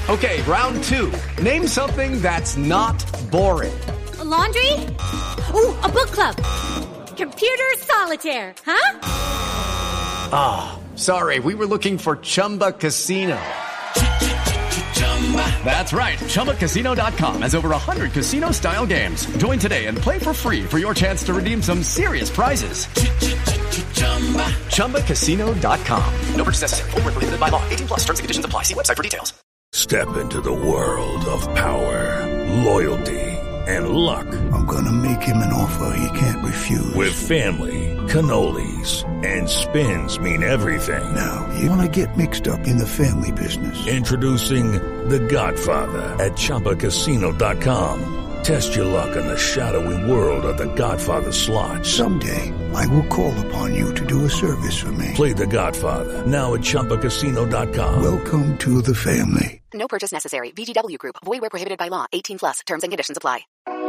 Okay, round two. Name something that's not boring. A laundry? Ooh, a book club. Computer solitaire, huh? Ah, sorry, we were looking for Chumba Casino. That's right, ChumbaCasino.com has over 100 casino-style games. Join today and play for free for your chance to redeem some serious prizes. ChumbaCasino.com. No purchase necessary. Void where prohibited by law. 18+ terms and conditions apply. See website for details. Step into the world of power, loyalty, and luck. I'm gonna make him an offer he can't refuse. With family, cannolis, and spins mean everything. Now, you wanna get mixed up in the family business. Introducing The Godfather at ChumbaCasino.com. Test your luck in the shadowy world of The Godfather slot. Someday, I will call upon you to do a service for me. Play The Godfather, now at ChumbaCasino.com. Welcome to the family. No purchase necessary. VGW Group. Void where prohibited by law. 18+. Terms and conditions apply.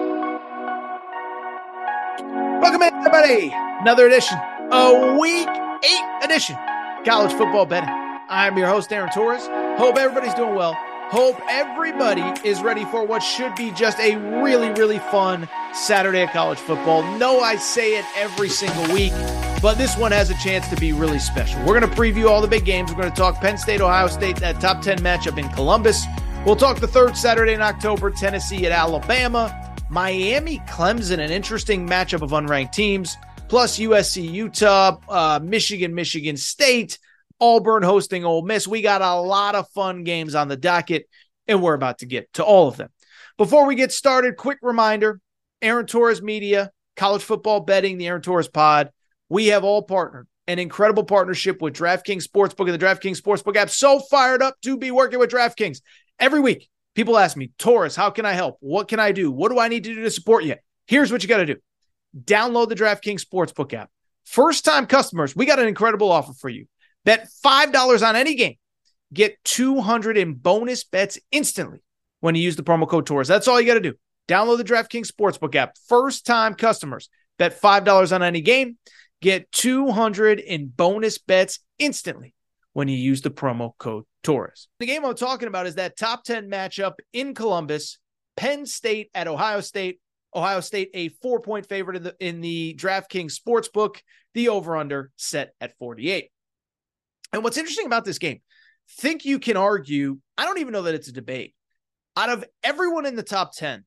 Welcome in, everybody. Another edition, a Week 8 edition, College Football Betting. I'm your host, Aaron Torres. Hope everybody's doing well. Hope everybody is ready for what should be just a really, really fun Saturday of college football. No, I say it every single week, but this one has a chance to be really special. We're going to preview all the big games. We're going to talk Penn State, Ohio State, that top 10 matchup in Columbus. We'll talk the third Saturday in October, Tennessee at Alabama, Miami, Clemson, an interesting matchup of unranked teams, plus USC, Utah, Michigan, Michigan State, Auburn hosting Ole Miss. We got a lot of fun games on the docket, and we're about to get to all of them. Before we get started, quick reminder, Aaron Torres Media, College Football Betting, the Aaron Torres Pod, we have all partnered. An incredible partnership with DraftKings Sportsbook and the DraftKings Sportsbook app. So fired up to be working with DraftKings. Every week, people ask me, Torres, how can I help? What can I do? What do I need to do to support you? Here's what you got to do. Download the DraftKings Sportsbook app. First-time customers, we got an incredible offer for you. Bet $5 on any game. Get $200 in bonus bets instantly when you use the promo code Torres. That's all you got to do. Download the DraftKings Sportsbook app. First-time customers, bet $5 on any game. Get $200 in bonus bets instantly when you use the promo code Torres. The game I'm talking about is that top 10 matchup in Columbus, Penn State at Ohio State. Ohio State, a 4-point favorite in the DraftKings Sportsbook. The over-under set at 48. And what's interesting about this game, think you can argue, I don't even know that it's a debate. Out of everyone in the top 10,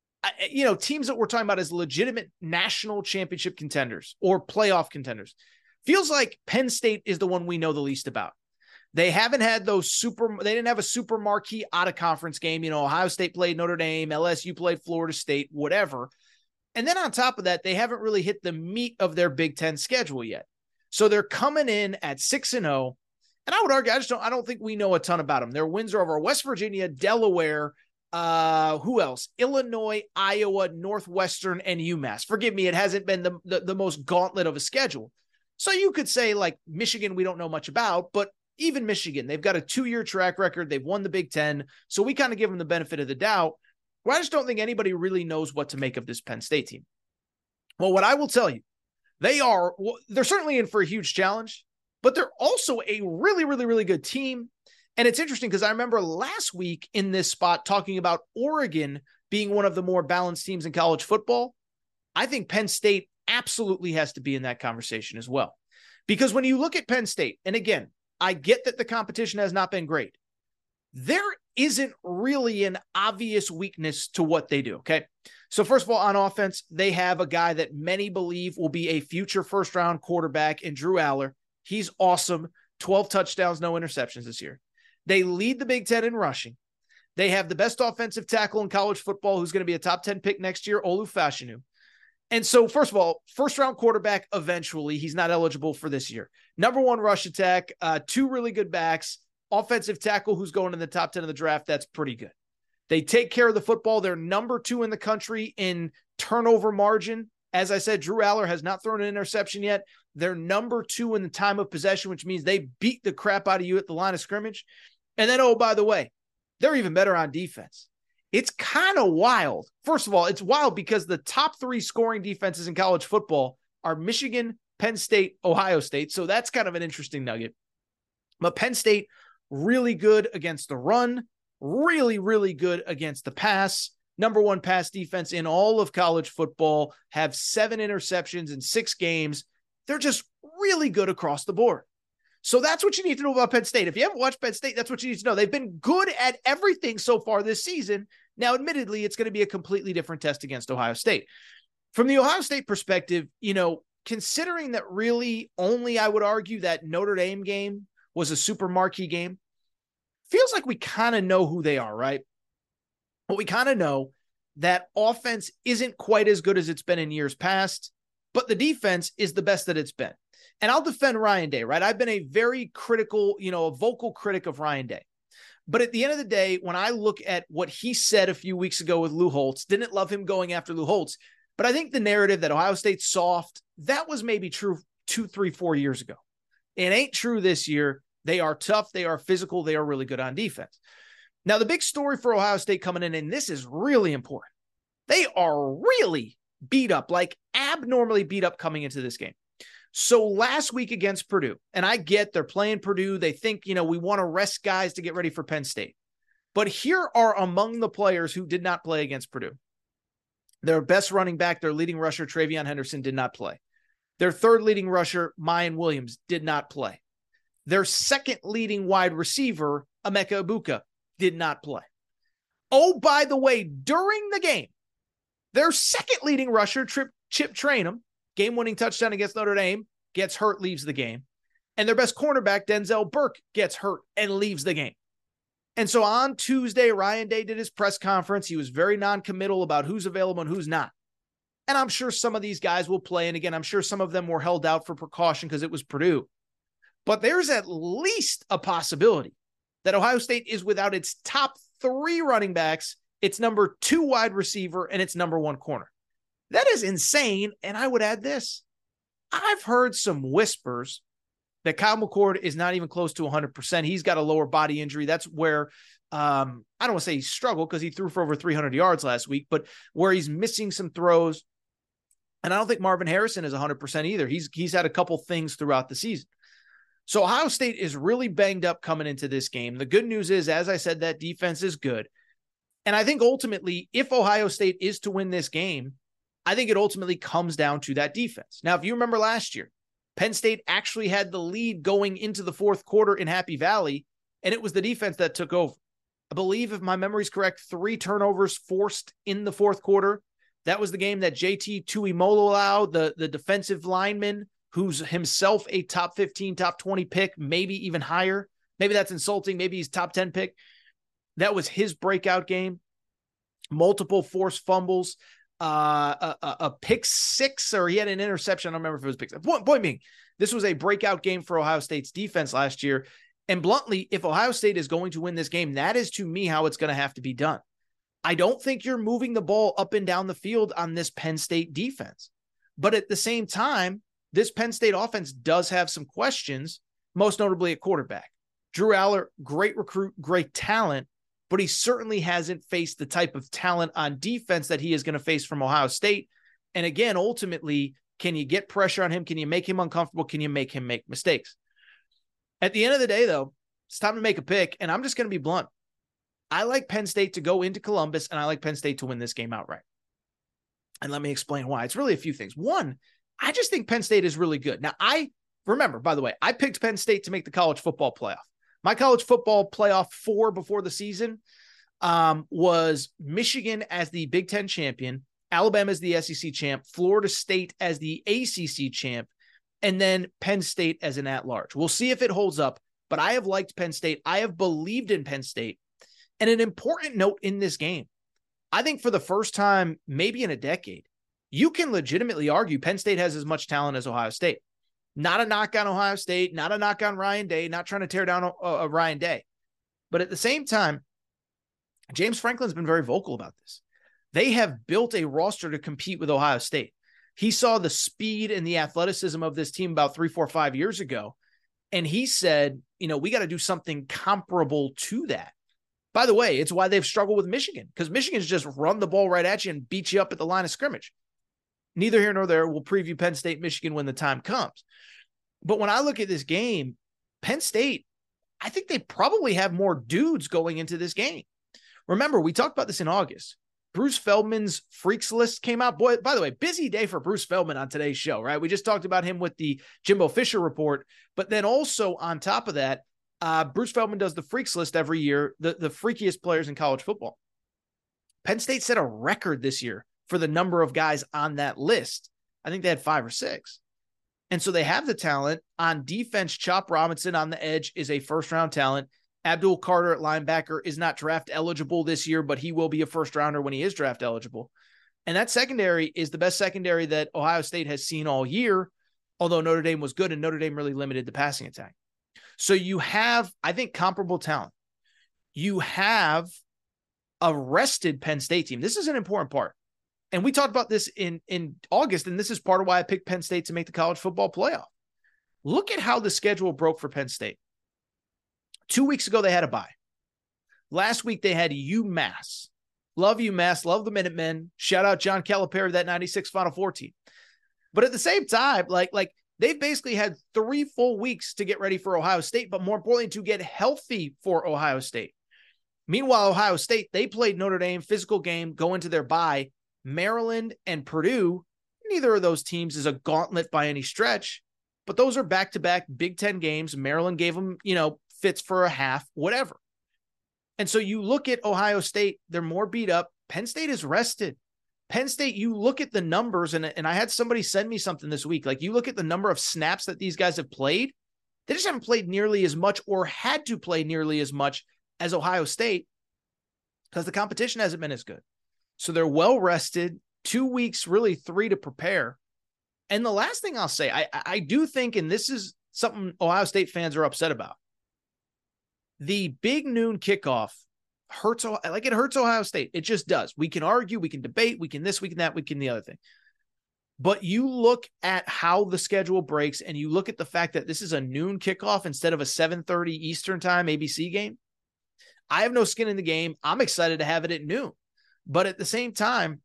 teams that we're talking about as legitimate national championship contenders or playoff contenders, feels like Penn State is the one we know the least about. They haven't had they didn't have a super marquee out of conference game. Ohio State played Notre Dame, LSU played Florida State, whatever. And then on top of that, they haven't really hit the meat of their Big Ten schedule yet. So they're coming in at 6-0. And I would argue, I don't think we know a ton about them. Their wins are over West Virginia, Delaware, who else? Illinois, Iowa, Northwestern, and UMass. Forgive me, it hasn't been the most gauntlet of a schedule. So you could say, like, Michigan, we don't know much about, but even Michigan, they've got a 2-year track record. They've won the Big Ten. So we kind of give them the benefit of the doubt. Well, I just don't think anybody really knows what to make of this Penn State team. Well, what I will tell you, they're certainly in for a huge challenge, but they're also a really, really, really good team. And it's interesting because I remember last week in this spot talking about Oregon being one of the more balanced teams in college football. I think Penn State absolutely has to be in that conversation as well. Because when you look at Penn State, and again, I get that the competition has not been great. There isn't really an obvious weakness to what they do, okay? So first of all, on offense, they have a guy that many believe will be a future first-round quarterback in Drew Aller. He's awesome. 12 touchdowns, no interceptions this year. They lead the Big Ten in rushing. They have the best offensive tackle in college football who's going to be a top 10 pick next year, Olu Fashanu. And so, first of all, first-round quarterback eventually. He's not eligible for this year. Number one rush attack, 2 really good backs, offensive tackle who's going in the top 10 of the draft. That's pretty good. They take care of the football. They're number 2 in the country in turnover margin. As I said, Drew Aller has not thrown an interception yet. They're number 2 in the time of possession, which means they beat the crap out of you at the line of scrimmage. And then, oh, by the way, they're even better on defense. It's kind of wild. First of all, it's wild because the top 3 scoring defenses in college football are Michigan, Penn State, Ohio State. So that's kind of an interesting nugget. But Penn State, really good against the run. really, really good against the pass. Number one pass defense in all of college football, have 7 interceptions in 6 games. They're just really good across the board. So that's what you need to know about Penn State. If you haven't watched Penn State, that's what you need to know. They've been good at everything so far this season. Now, admittedly, it's going to be a completely different test against Ohio State. From the Ohio State perspective, considering that really only, I would argue, that Notre Dame game was a super marquee game, feels like we kind of know who they are, right? But we kind of know that offense isn't quite as good as it's been in years past, but the defense is the best that it's been. And I'll defend Ryan Day, right? I've been a very critical, a vocal critic of Ryan Day. But at the end of the day, when I look at what he said a few weeks ago with Lou Holtz, didn't love him going after Lou Holtz, but I think the narrative that Ohio State's soft, that was maybe true 2, 3, 4 years ago. It ain't true this year. They are tough. They are physical. They are really good on defense. Now, the big story for Ohio State coming in, and this is really important, they are really beat up, like abnormally beat up coming into this game. So last week against Purdue, and I get they're playing Purdue. They think, we want to rest guys to get ready for Penn State. But here are among the players who did not play against Purdue. Their best running back, their leading rusher, Travion Henderson, did not play. Their third leading rusher, Mayan Williams, did not play. Their second leading wide receiver, Emeka Egbuka, did not play. Oh, by the way, during the game, their second leading rusher, Chip Trayanum, game-winning touchdown against Notre Dame, gets hurt, leaves the game. And their best cornerback, Denzel Burke, gets hurt and leaves the game. And so on Tuesday, Ryan Day did his press conference. He was very non-committal about who's available and who's not. And I'm sure some of these guys will play. And again, I'm sure some of them were held out for precaution because it was Purdue. But there's at least a possibility that Ohio State is without its top 3 running backs, its number 2 wide receiver, and its number 1 corner. That is insane. And I would add this. I've heard some whispers that Kyle McCord is not even close to 100%. He's got a lower body injury. That's where, I don't want to say he struggled because he threw for over 300 yards last week, but where he's missing some throws. And I don't think Marvin Harrison is 100% either. He's had a couple things throughout the season. So Ohio State is really banged up coming into this game. The good news is, as I said, that defense is good. And I think ultimately, if Ohio State is to win this game, I think it ultimately comes down to that defense. Now, if you remember last year, Penn State actually had the lead going into the fourth quarter in Happy Valley, and it was the defense that took over. I believe, if my memory is correct, 3 turnovers forced in the fourth quarter. That was the game that JT Tuimoloau, the defensive lineman, who's himself a top 15, top 20 pick, maybe even higher. Maybe that's insulting. Maybe he's top 10 pick. That was his breakout game. Multiple forced fumbles. A pick 6, or he had an interception. I don't remember if it was pick 6. Point being, this was a breakout game for Ohio State's defense last year. And bluntly, if Ohio State is going to win this game, that is to me how it's going to have to be done. I don't think you're moving the ball up and down the field on this Penn State defense. But at the same time, this Penn State offense does have some questions, most notably at quarterback. Drew Aller, great recruit, great talent, but he certainly hasn't faced the type of talent on defense that he is going to face from Ohio State. And again, ultimately, can you get pressure on him? Can you make him uncomfortable? Can you make him make mistakes? At the end of the day, though, it's time to make a pick, and I'm just going to be blunt. I like Penn State to go into Columbus, and I like Penn State to win this game outright. And let me explain why. It's really a few things. One, I just think Penn State is really good. Now, remember, by the way, I picked Penn State to make the college football playoff. My college football playoff 4 before the season was Michigan as the Big Ten champion, Alabama as the SEC champ, Florida State as the ACC champ, and then Penn State as an at-large. We'll see if it holds up, but I have liked Penn State. I have believed in Penn State. And an important note in this game, I think for the first time, maybe in a decade, you can legitimately argue Penn State has as much talent as Ohio State. Not a knock on Ohio State, not a knock on Ryan Day, not trying to tear down Ryan Day. But at the same time, James Franklin's been very vocal about this. They have built a roster to compete with Ohio State. He saw the speed and the athleticism of this team about 3, 4, 5 years ago. And he said, we got to do something comparable to that. By the way, it's why they've struggled with Michigan, because Michigan's just run the ball right at you and beat you up at the line of scrimmage. Neither here nor there. We'll preview Penn State, Michigan when the time comes. But when I look at this game, Penn State, I think they probably have more dudes going into this game. Remember, we talked about this in August. Bruce Feldman's Freaks list came out. Boy, by the way, busy day for Bruce Feldman on today's show, right? We just talked about him with the Jimbo Fisher report, but then also on top of that, Bruce Feldman does the Freaks list every year, the freakiest players in college football. Penn State set a record this year for the number of guys on that list. I think they had 5 or 6. And so they have the talent. On defense, Chop Robinson on the edge is a first-round talent. Abdul Carter at linebacker is not draft eligible this year, but he will be a first-rounder when he is draft eligible. And that secondary is the best secondary that Ohio State has seen all year, although Notre Dame was good and Notre Dame really limited the passing attack. So you have, I think, comparable talent. You have a rested Penn State team. This is an important part. And we talked about this in August, and this is part of why I picked Penn State to make the college football playoff. Look at how the schedule broke for Penn State. 2 weeks ago, they had a bye. Last week, they had UMass. Love UMass. Love the Minutemen. Shout out John Calipari, that 96 Final Four team. But at the same time, like they've basically had 3 full weeks to get ready for Ohio State, but more importantly, to get healthy for Ohio State. Meanwhile, Ohio State, they played Notre Dame, physical game, go into their bye. Maryland and Purdue, neither of those teams is a gauntlet by any stretch, but those are back-to-back Big Ten games. Maryland gave them, fits for a half, whatever. And so you look at Ohio State, they're more beat up. Penn State is rested. Penn State, you look at the numbers, and I had somebody send me something this week. Like, you look at the number of snaps that these guys have played, they just haven't played nearly as much or had to play nearly as much as Ohio State because the competition hasn't been as good. So they're well rested, 2 weeks, really 3 to prepare. And the last thing I'll say, I do think, and this is something Ohio State fans are upset about, the big noon kickoff hurts Ohio State. It just does. We can argue, we can debate, we can this, we can that, we can the other thing. But you look at how the schedule breaks, and you look at the fact that this is a noon kickoff instead of a 7:30 Eastern time ABC game. I have no skin in the game. I'm excited to have it at noon. But at the same time,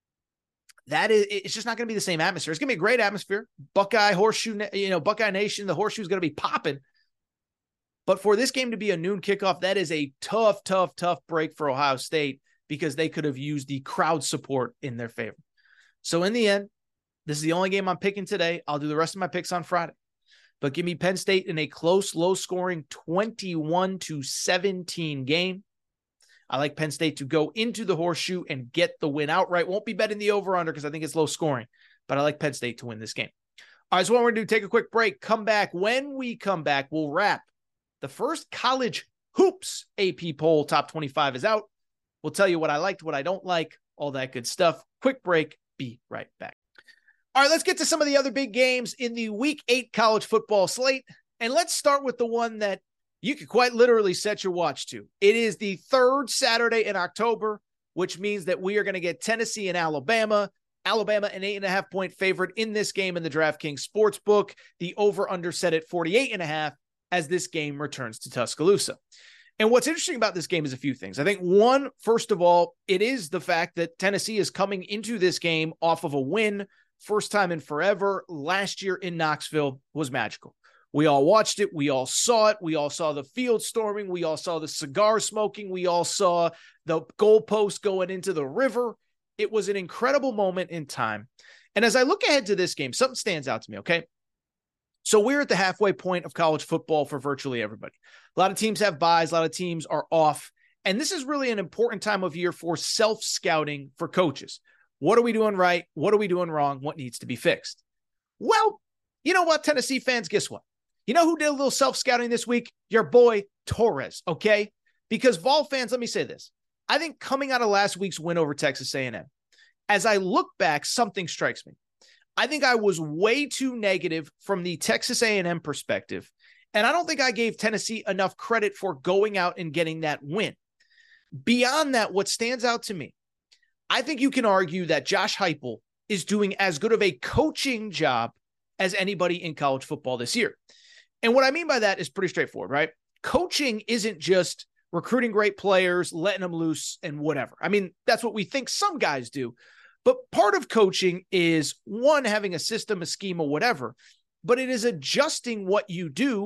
it's just not going to be the same atmosphere. It's going to be a great atmosphere. Buckeye Horseshoe, Buckeye Nation, the Horseshoe is going to be popping. But for this game to be a noon kickoff, that is a tough break for Ohio State because they could have used the crowd support in their favor. So in the end, this is the only game I'm picking today. I'll do the rest of my picks on Friday. But give me Penn State in a close, low-scoring 21-17 game. I like Penn State to go into the Horseshoe and get the win outright. Won't be betting the over-under because I think it's low scoring, but I like Penn State to win this game. All right, so what we're going to do, take a quick break, come back. When we come back, we'll wrap. The first college hoops AP poll, top 25, is out. We'll tell you what I liked, what I don't like, all that good stuff. Quick break, be right back. All right, let's get to some of the other big games in the Week 8 college football slate. And let's start with the one that you could quite literally set your watch to. It is the third Saturday in October, which means that we are going to get Tennessee and Alabama. Alabama, an 8.5-point favorite in this game in the DraftKings Sportsbook. The over-under set at 48.5 as this game returns to Tuscaloosa. And what's interesting about this game is a few things. I think one, first of all, it is the fact that Tennessee is coming into this game off of a win, first time in forever. Last year in Knoxville was magical. We all watched it. We all saw it. We all saw the field storming. We all saw the cigar smoking. We all saw the goalpost going into the river. It was an incredible moment in time. And as I look ahead to this game, something stands out to me, okay? So we're at the halfway point of college football for virtually everybody. A lot of teams have byes. A lot of teams are off. And this is really an important time of year for self-scouting for coaches. What are we doing right? What are we doing wrong? What needs to be fixed? Well, you know what, Tennessee fans, guess what? You know who did a little self-scouting this week? Your boy Torres, okay? Because Vol fans, let me say this. I think coming out of last week's win over Texas A&M, as I look back, something strikes me. I think I was way too negative from the Texas A&M perspective, and I don't think I gave Tennessee enough credit for going out and getting that win. Beyond that, what stands out to me, I think you can argue that Josh Heupel is doing as good of a coaching job as anybody in college football this year. And what I mean by that is pretty straightforward, right? Coaching isn't just recruiting great players, letting them loose and whatever. I mean, that's what we think some guys do. But part of coaching is, one, having a system, a scheme, or whatever, but it is adjusting what you do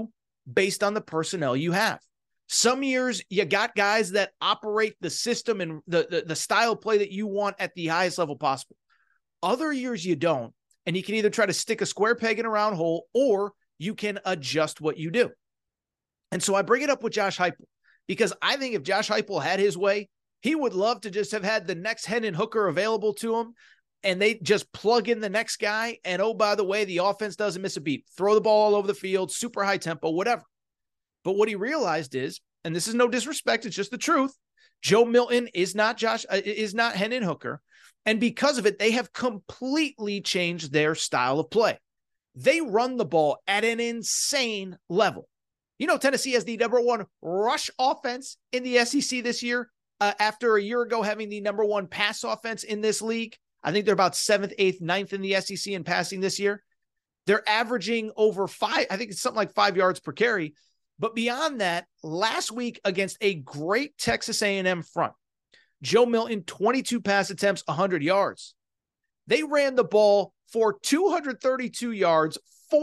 based on the personnel you have. Some years you got guys that operate the system and the style of play that you want at the highest level possible. Other years you don't, and you can either try to stick a square peg in a round hole or you can adjust what you do. And so I bring it up with Josh Heupel because I think if Josh Heupel had his way, he would love to just have had the next Hendon Hooker available to him, and they just plug in the next guy. And oh, by the way, the offense doesn't miss a beat. Throw the ball all over the field, super high tempo, whatever. But what he realized is, and this is no disrespect, it's just the truth, Joe Milton is not Hendon Hooker. And because of it, they have completely changed their style of play. They run the ball at an insane level. You know, Tennessee has the number one rush offense in the SEC this year, after a year ago having the number one pass offense in this league. I think they're about 7th, 8th, 9th in the SEC in passing this year. They're averaging over 5, I think it's something like 5 yards per carry. But beyond that, last week against a great Texas A&M front, Joe Milton, 22 pass attempts, 100 yards. They ran the ball for 232 yards,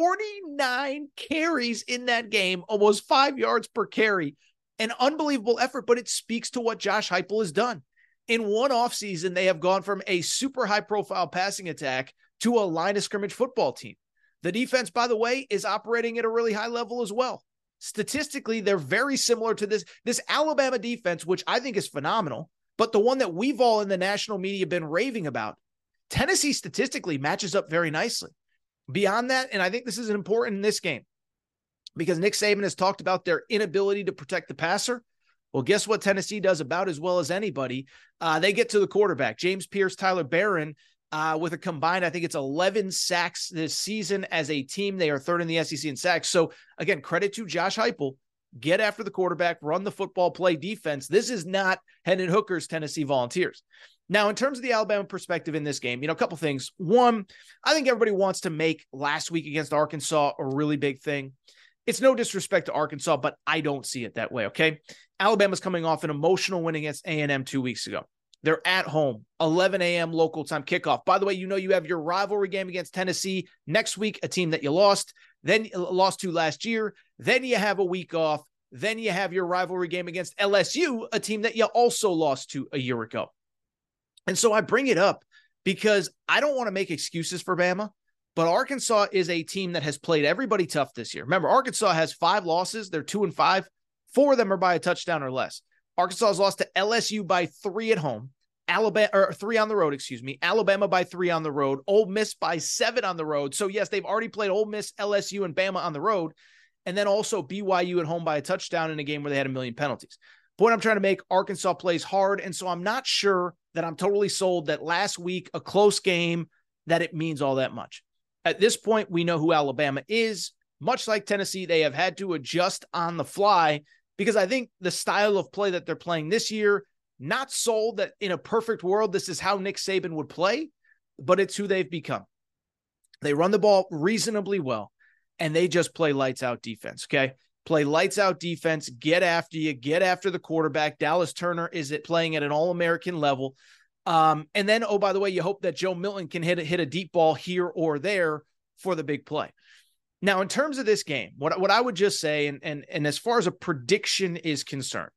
49 carries in that game, almost 5 yards per carry. An unbelievable effort, but it speaks to what Josh Heupel has done. In one offseason, they have gone from a super high-profile passing attack to a line of scrimmage football team. The defense, by the way, is operating at a really high level as well. Statistically, they're very similar to this Alabama defense, which I think is phenomenal, but the one that we've all in the national media been raving about. Tennessee statistically matches up very nicely. Beyond that, and I think this is important in this game, because Nick Saban has talked about their inability to protect the passer. Well, guess what Tennessee does about as well as anybody? They get to the quarterback. James Pierce, Tyler Barron, with a combined, I think it's 11 sacks this season as a team. They are third in the SEC in sacks. So again, credit to Josh Heupel. Get after the quarterback, run the football, play defense. This is not Hendon Hooker's Tennessee Volunteers. Now, in terms of the Alabama perspective in this game, a couple things. One, I think everybody wants to make last week against Arkansas a really big thing. It's no disrespect to Arkansas, but I don't see it that way, okay? Alabama's coming off an emotional win against A&M 2 weeks ago. They're at home, 11 a.m. local time kickoff. By the way, you have your rivalry game against Tennessee next week, a team that you lost to last year. Then you have a week off. Then you have your rivalry game against LSU, a team that you also lost to a year ago. And so I bring it up because I don't want to make excuses for Bama, but Arkansas is a team that has played everybody tough this year. Remember, Arkansas has 5 losses. They're 2-5. 4 of them are by a touchdown or less. Arkansas has lost to LSU by 3 at home, 3 on the road, Alabama by 3 on the road, Ole Miss by 7 on the road. So yes, they've already played Ole Miss, LSU, and Bama on the road, and then also BYU at home by a touchdown in a game where they had 1 million penalties. Point I'm trying to make, Arkansas plays hard, and so I'm not sure that I'm totally sold that last week, a close game, that it means all that much. At this point, we know who Alabama is. Much like Tennessee, they have had to adjust on the fly, because I think the style of play that they're playing this year, not sold that in a perfect world, this is how Nick Saban would play, but it's who they've become. They run the ball reasonably well, and they just play lights out defense, okay? Play lights out defense, get after you, get after the quarterback. Dallas Turner is playing at an All-American level. And then, oh, by the way, you hope that Joe Milton can hit a deep ball here or there for the big play. Now, in terms of this game, what I would just say, and as far as a prediction is concerned,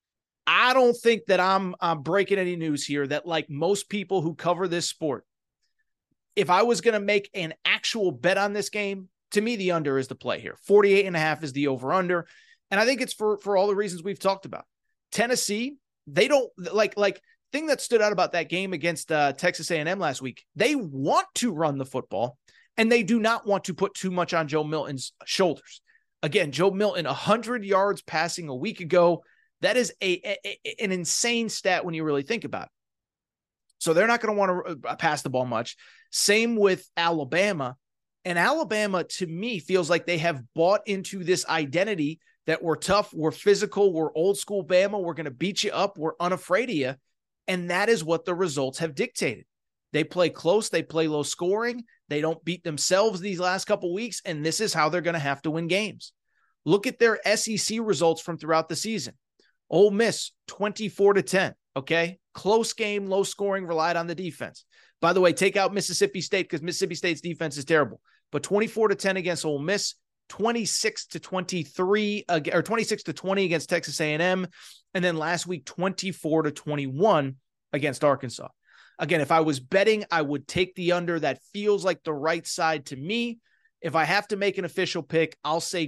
I don't think that I'm breaking any news here that, like most people who cover this sport, if I was going to make an actual bet on this game, to me, the under is the play here. 48.5 is the over-under. And I think it's for all the reasons we've talked about. Tennessee, they don't like thing that stood out about that game against Texas A&M last week. They want to run the football, and they do not want to put too much on Joe Milton's shoulders. Again, Joe Milton, 100 yards passing a week ago. That is an insane stat when you really think about it. So they're not going to want to pass the ball much. Same with Alabama. And Alabama, to me, feels like they have bought into this identity that we're tough, we're physical, we're old school Bama, we're going to beat you up, we're unafraid of you. And that is what the results have dictated. They play close, they play low scoring, they don't beat themselves these last couple weeks, and this is how they're going to have to win games. Look at their SEC results from throughout the season. Ole Miss, 24-10, okay? Close game, low scoring, relied on the defense. By the way, take out Mississippi State because Mississippi State's defense is terrible. But 24-10 against Ole Miss, 26-23 or 26-20 against Texas A&M. And then last week, 24-21 against Arkansas. Again, if I was betting, I would take the under. That feels like the right side to me. If I have to make an official pick, I'll say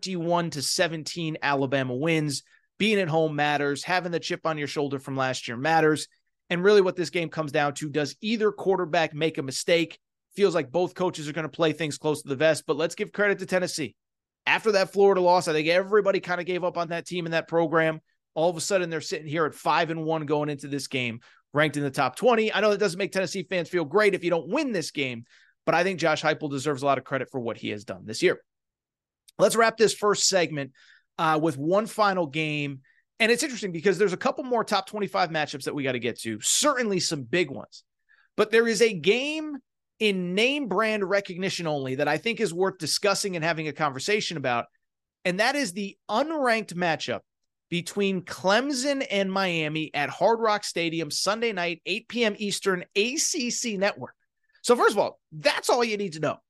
21-17 Alabama wins. Being at home matters. Having the chip on your shoulder from last year matters. And really what this game comes down to, does either quarterback make a mistake? Feels like both coaches are going to play things close to the vest, but let's give credit to Tennessee. After that Florida loss, I think everybody kind of gave up on that team and that program. All of a sudden, they're sitting here at 5-1 going into this game, ranked in the top 20. I know that doesn't make Tennessee fans feel great if you don't win this game, but I think Josh Heupel deserves a lot of credit for what he has done this year. Let's wrap this first segment with one final game. And it's interesting because there's a couple more top 25 matchups that we got to get to, certainly some big ones. But there is a game in name brand recognition only that I think is worth discussing and having a conversation about, and that is the unranked matchup between Clemson and Miami at Hard Rock Stadium Sunday night, 8 p.m. Eastern, ACC Network. So first of all, that's all you need to know.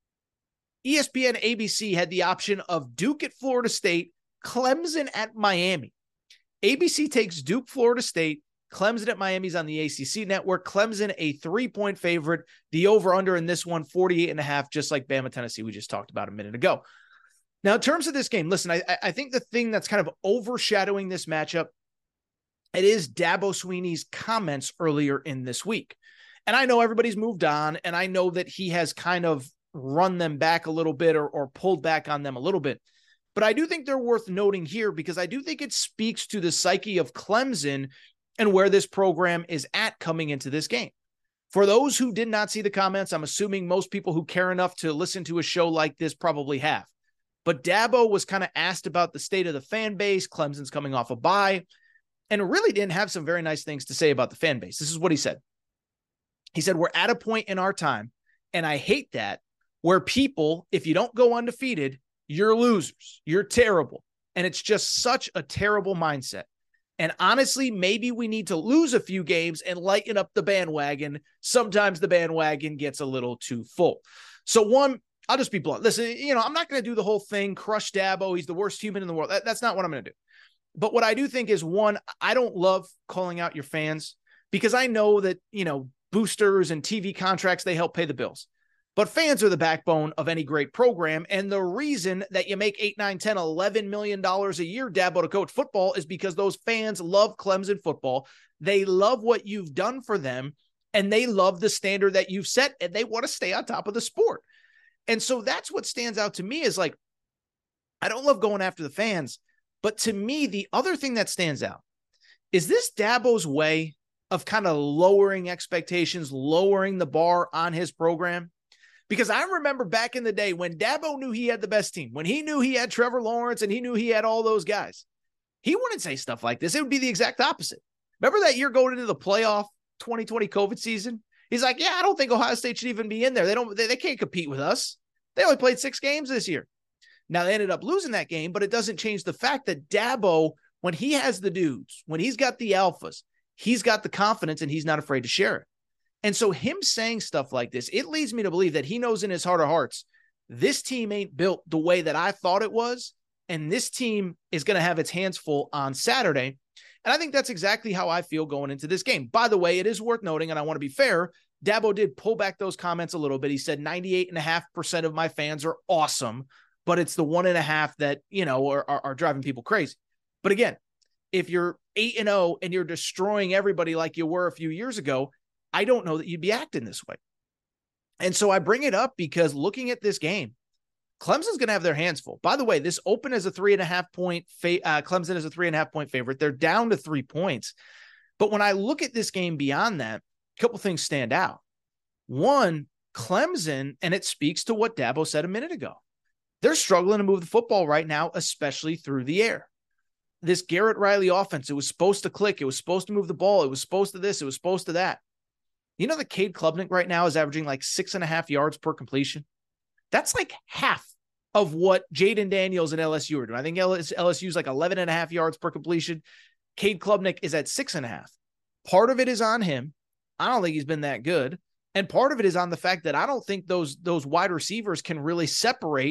ESPN ABC had the option of Duke at Florida State, Clemson at Miami. ABC takes Duke, Florida State. Clemson at Miami's on the ACC Network. Clemson a 3-point favorite. The over-under in this one, 48.5, just like Bama, Tennessee, we just talked about a minute ago. Now, in terms of this game, listen, I think the thing that's kind of overshadowing this matchup, it is Dabo Swinney's comments earlier in this week. And I know everybody's moved on, and I know that he has kind of run them back a little bit or pulled back on them a little bit. But I do think they're worth noting here because I do think it speaks to the psyche of Clemson and where this program is at coming into this game. For those who did not see the comments, I'm assuming most people who care enough to listen to a show like this probably have. But Dabo was kind of asked about the state of the fan base. Clemson's coming off a bye and really didn't have some very nice things to say about the fan base. This is what he said. He said, we're at a point in our time, and I hate that, where people, if you don't go undefeated, you're losers. You're terrible. And it's just such a terrible mindset. And honestly, maybe we need to lose a few games and lighten up the bandwagon. Sometimes the bandwagon gets a little too full. So one, I'll just be blunt. Listen, I'm not going to do the whole thing, crush Dabo. He's the worst human in the world. That's not what I'm going to do. But what I do think is, one, I don't love calling out your fans because I know that, boosters and TV contracts, they help pay the bills. But fans are the backbone of any great program. And the reason that you make $8, $9, $10, $11 million a year, Dabo, to coach football is because those fans love Clemson football. They love what you've done for them, and they love the standard that you've set, and they want to stay on top of the sport. And so that's what stands out to me is like, I don't love going after the fans, but to me, the other thing that stands out is this Dabo's way of kind of lowering expectations, lowering the bar on his program. Because I remember back in the day when Dabo knew he had the best team, when he knew he had Trevor Lawrence and he knew he had all those guys, he wouldn't say stuff like this. It would be the exact opposite. Remember that year going into the playoff 2020 COVID season? He's like, yeah, I don't think Ohio State should even be in there. They can't compete with us. They only played 6 games this year. Now they ended up losing that game, but it doesn't change the fact that Dabo, when he has the dudes, when he's got the alphas, he's got the confidence and he's not afraid to share it. And so him saying stuff like this, it leads me to believe that he knows in his heart of hearts, this team ain't built the way that I thought it was. And this team is going to have its hands full on Saturday. And I think that's exactly how I feel going into this game. By the way, it is worth noting, and I want to be fair, Dabo did pull back those comments a little bit. He said 98.5% of my fans are awesome, but it's the 1.5 that, are driving people crazy. But again, if you're 8-0 and you're destroying everybody like you were a few years ago, I don't know that you'd be acting this way. And so I bring it up because looking at this game, Clemson's going to have their hands full. By the way, this opened as a 3.5 point, Clemson is a 3.5 point favorite. They're down to 3 points. But when I look at this game beyond that, a couple things stand out. One, Clemson, and it speaks to what Dabo said a minute ago. They're struggling to move the football right now, especially through the air. This Garrett Riley offense, it was supposed to click. It was supposed to move the ball. It was supposed to this. It was supposed to that. You know that Cade Klubnik right now is averaging like 6.5 yards per completion? That's like half of what Jaden Daniels and LSU are doing. I think LSU is like 11.5 yards per completion. Cade Klubnik is at 6.5. Part of it is on him. I don't think he's been that good. And part of it is on the fact that I don't think those wide receivers can really separate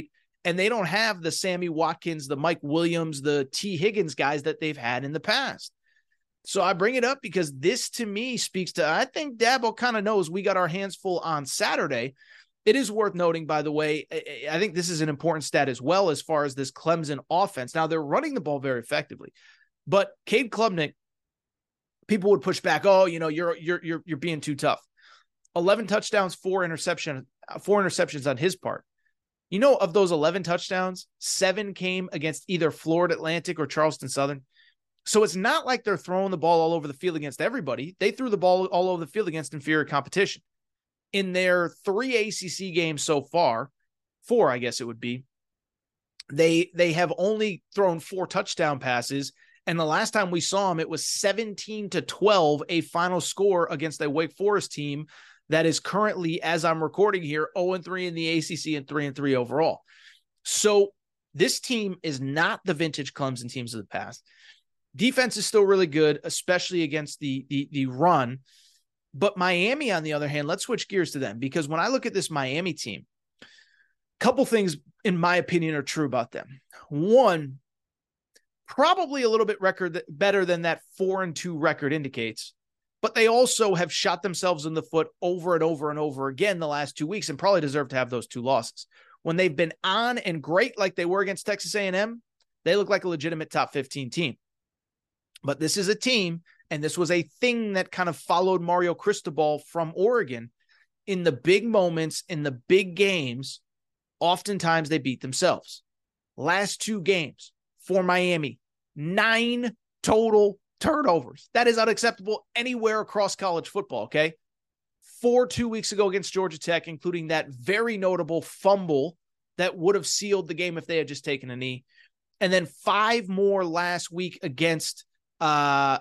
And they don't have the Sammy Watkins, the Mike Williams, the T. Higgins guys that they've had in the past. So I bring it up because this to me speaks to, I think Dabo kind of knows we got our hands full on Saturday. It is worth noting, by the way, I think this is an important stat as well as far as this Clemson offense. Now they're running the ball very effectively, but Cade Klubnik, people would push back. Oh, you're being too tough. 11 touchdowns, 4 interceptions on his part. Of those 11 touchdowns, 7 came against either Florida Atlantic or Charleston Southern. So it's not like they're throwing the ball all over the field against everybody. They threw the ball all over the field against inferior competition. In their 3 ACC games so far, 4, I guess it would be, they have only thrown 4 touchdown passes. And the last time we saw them, it was 17-12, a final score against a Wake Forest team that is currently, as I'm recording here, 0-3 in the ACC and 3-3 overall. So this team is not the vintage Clemson teams of the past. Defense is still really good, especially against the run. But Miami, on the other hand, let's switch gears to them, because when I look at this Miami team, a couple things, in my opinion, are true about them. One, probably a little bit better than that 4-2 record indicates. But they also have shot themselves in the foot over and over and over again the last 2 weeks and probably deserve to have those 2 losses. When they've been on and great like they were against Texas A&M, they look like a legitimate top 15 team. But this is a team, and this was a thing that kind of followed Mario Cristobal from Oregon. In the big moments, in the big games, oftentimes they beat themselves. Last 2 games for Miami, 9 total turnovers. That is unacceptable anywhere across college football, okay? 4 2 weeks ago against Georgia Tech, including that very notable fumble that would have sealed the game if they had just taken a knee. And then 5 more last week against North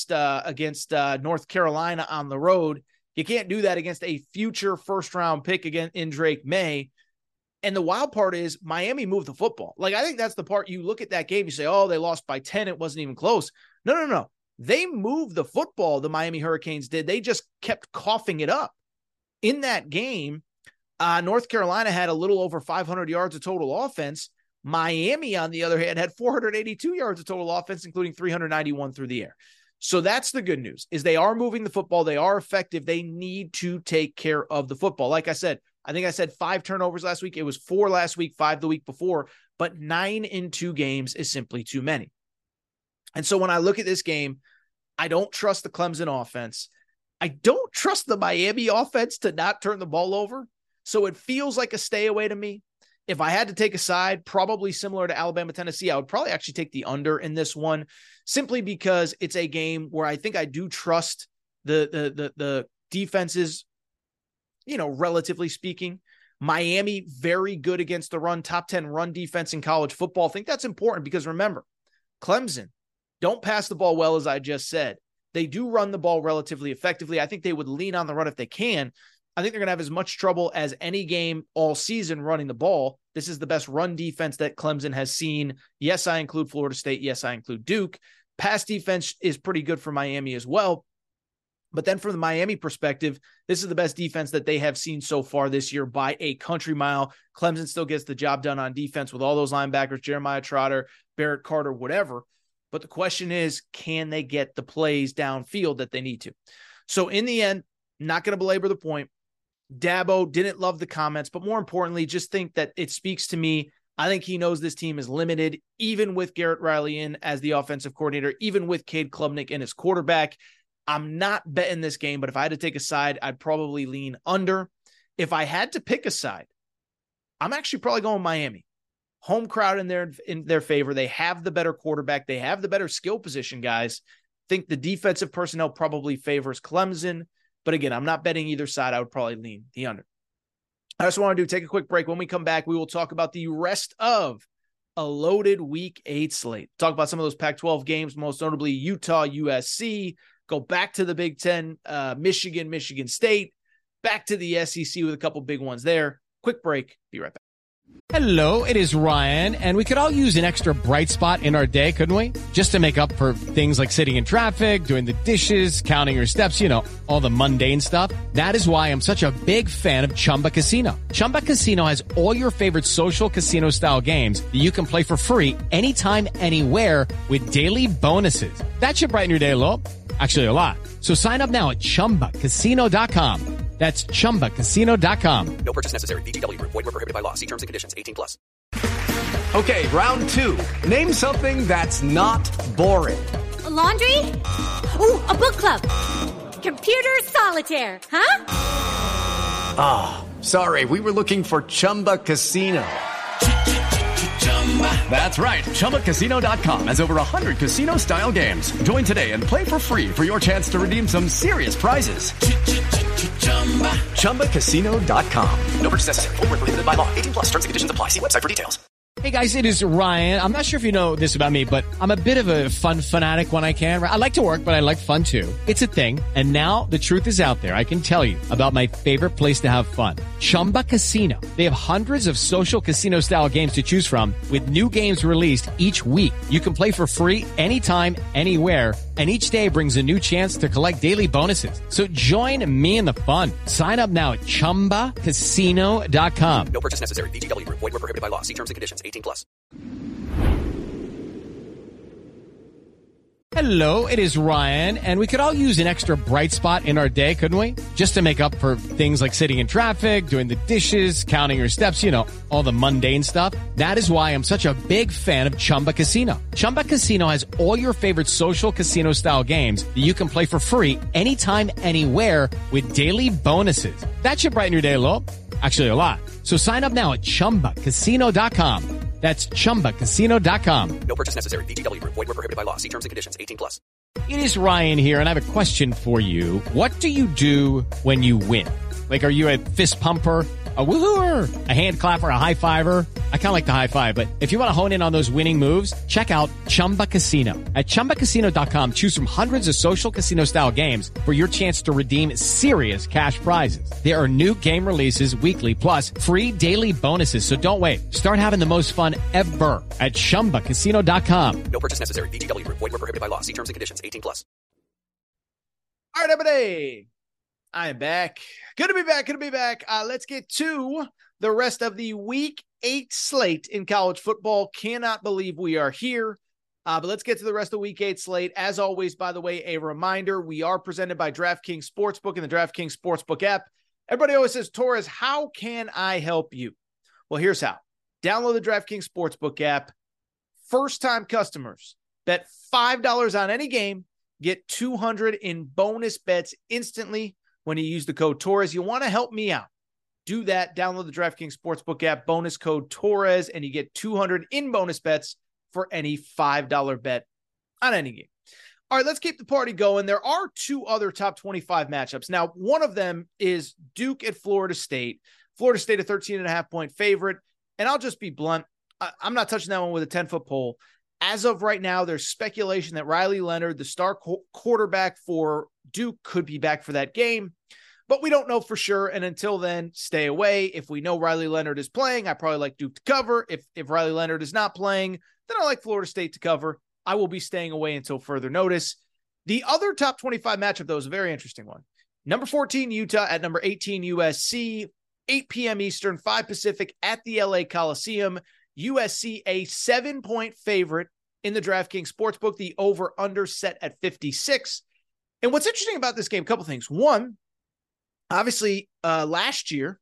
Carolina on the road. You can't do that against a future first-round pick again in Drake May. And the wild part is Miami moved the football. Like, I think that's the part you look at that game, you say, oh, they lost by 10. It wasn't even close. No. They moved the football, the Miami Hurricanes did. They just kept coughing it up. In that game, North Carolina had a little over 500 yards of total offense. Miami, on the other hand, had 482 yards of total offense, including 391 through the air. So that's the good news, is they are moving the football. They are effective. They need to take care of the football. Like I said, I think I said 5 turnovers last week. It was 4 last week, 5 the week before, but 9 in 2 games is simply too many. And so when I look at this game, I don't trust the Clemson offense. I don't trust the Miami offense to not turn the ball over. So it feels like a stay away to me. If I had to take a side, probably similar to Alabama, Tennessee, I would probably actually take the under in this one, simply because it's a game where I think I do trust the defenses, relatively speaking. Miami, very good against the run, top 10 run defense in college football. I think that's important because remember, Clemson don't pass the ball well, as I just said. They do run the ball relatively effectively. I think they would lean on the run if they can. I think they're going to have as much trouble as any game all season running the ball. This is the best run defense that Clemson has seen. Yes, I include Florida State. Yes, I include Duke. Pass defense is pretty good for Miami as well. But then from the Miami perspective, this is the best defense that they have seen so far this year by a country mile. Clemson still gets the job done on defense with all those linebackers, Jeremiah Trotter, Barrett Carter, whatever. But the question is, can they get the plays downfield that they need to? So in the end, not going to belabor the point. Dabo didn't love the comments, but more importantly, just think that it speaks to me. I think he knows this team is limited, even with Garrett Riley in as the offensive coordinator, even with Cade Klubnik in his quarterback. I'm not betting this game, but if I had to take a side, I'd probably lean under. If I had to pick a side, I'm actually probably going Miami. Home crowd in their favor. They have the better quarterback. They have the better skill position guys. Think the defensive personnel probably favors Clemson. But again, I'm not betting either side. I would probably lean the under. I just want to take a quick break. When we come back, we will talk about the rest of a loaded Week 8 slate. Talk about some of those Pac-12 games, most notably Utah, USC. Go back to the Big Ten, Michigan State. Back to the SEC with a couple big ones there. Quick break. Be right back. Hello, it is Ryan, and we could all use an extra bright spot in our day, couldn't we? Just to make up for things like sitting in traffic, doing the dishes, counting your steps, you know, all the mundane stuff. That is why I'm such a big fan of Chumba Casino. Chumba Casino has all your favorite social casino-style games that you can play for free anytime, anywhere with daily bonuses. That should brighten your day a little. Actually, a lot. So sign up now at ChumbaCasino.com. That's ChumbaCasino.com. No purchase necessary. VGW Group. Void where prohibited by law. See terms and conditions. 18+. Okay, round two. Name something that's not boring. A laundry? Ooh, a book club. Computer solitaire, huh? Sorry, we were looking for Chumba Casino. That's right. ChumbaCasino.com has over 100 casino-style games. Join today and play for free for your chance to redeem some serious prizes. ChumbaCasino.com. No purchase necessary. Void where prohibited by law. 18+. Terms and conditions apply. See website for details. Hey guys, it is Ryan. I'm not sure if you know this about me, but I'm a bit of a fun fanatic when I can. I like to work, but I like fun too. It's a thing. And now the truth is out there. I can tell you about my favorite place to have fun. Chumba Casino. They have hundreds of social casino style games to choose from with new games released each week. You can play for free anytime, anywhere. And each day brings a new chance to collect daily bonuses. So join me in the fun. Sign up now at ChumbaCasino.com. No purchase necessary. VGW Group. Void where prohibited by law. See terms and conditions. 18+. Hello, it is Ryan, and we could all use an extra bright spot in our day, couldn't we? Just to make up for things like sitting in traffic, doing the dishes, counting your steps, you know, all the mundane stuff. That is why I'm such a big fan of Chumba Casino. Chumba Casino has all your favorite social casino-style games that you can play for free anytime, anywhere with daily bonuses. That should brighten your day a little. Actually, a lot. So sign up now at ChumbaCasino.com. That's ChumbaCasino.com. No purchase necessary. VGW Group. Void where prohibited by law. See terms and conditions. 18+. It is Ryan here, and I have a question for you. What do you do when you win? Like, are you a fist pumper, a woohooer, a hand clapper, a high fiver? I kind of like the high five, but if you want to hone in on those winning moves, check out Chumba Casino. At ChumbaCasino.com, choose from hundreds of social casino-style games for your chance to redeem serious cash prizes. There are new game releases weekly, plus free daily bonuses, so don't wait. Start having the most fun ever at ChumbaCasino.com. No purchase necessary. VGW Group. Void where prohibited by law. See terms and conditions. 18+. All right, everybody. I am back. Good to be back. Good to be back. Let's get to the rest of the Week 8 slate in college football. Cannot believe we are here. But let's get to the rest of the Week 8 slate. As always, by the way, a reminder, we are presented by DraftKings Sportsbook and the DraftKings Sportsbook app. Everybody always says, Torres, how can I help you? Well, here's how. Download the DraftKings Sportsbook app. First-time customers, bet $5 on any game, get $200 in bonus bets instantly when you use the code Torres. You want to help me out. Do that. Download the DraftKings Sportsbook app, bonus code Torres, and you get $200 in bonus bets for any $5 bet on any game. All right, let's keep the party going. There are two other top 25 matchups. Now, one of them is Duke at Florida State. Florida State a 13.5-point favorite. And I'll just be blunt. I'm not touching that one with a 10-foot pole. As of right now, there's speculation that Riley Leonard, the star quarterback for Duke, could be back for that game, but we don't know for sure. And until then, stay away. If we know Riley Leonard is playing, I probably like Duke to cover. If Riley Leonard is not playing, then I like Florida State to cover. I will be staying away until further notice. The other top 25 matchup, though, is a very interesting one. Number 14, Utah at number 18, USC, 8 p.m. Eastern, 5 Pacific at the LA Coliseum. USC a 7-point favorite in the DraftKings Sportsbook, the over-under set at 56. And what's interesting about this game, a couple things. One, obviously, last year,